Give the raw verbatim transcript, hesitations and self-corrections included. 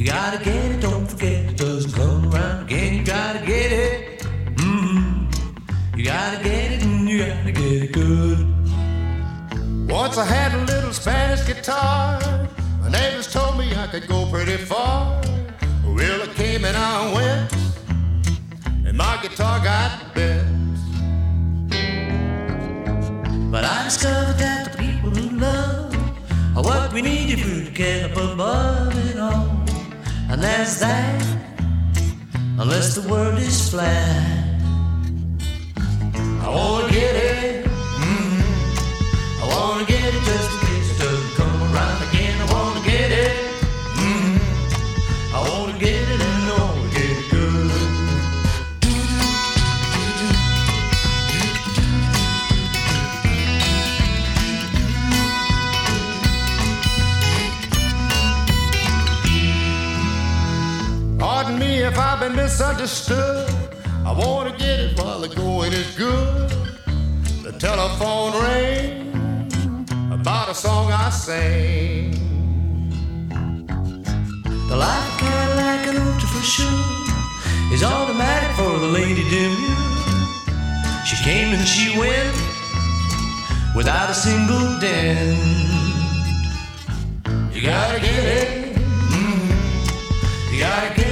You gotta get it, don't forget it doesn't come around again. You gotta get it, mm-hmm. You gotta get it and you gotta get it good. Once I had a little Spanish guitar. My neighbors told me I could go pretty far. Well, I came and I went, and my guitar got bent. But I discovered that the people who love are what we need if we get up above it all. And that's that, unless the world is flat. I wanna get it, mm-hmm. I wanna get it just in case it doesn't come around again. I wanna get it, mm-hmm. I wanna get it and I wanna get it good. Pardon me if I've been misunderstood. I wanna get it while the going is good. The telephone rang about a song I sang. The life of Cadillac and Ultra for sure is automatic for the lady demure. She came and she went without a single dent. You gotta get it, mm-hmm. You gotta get it.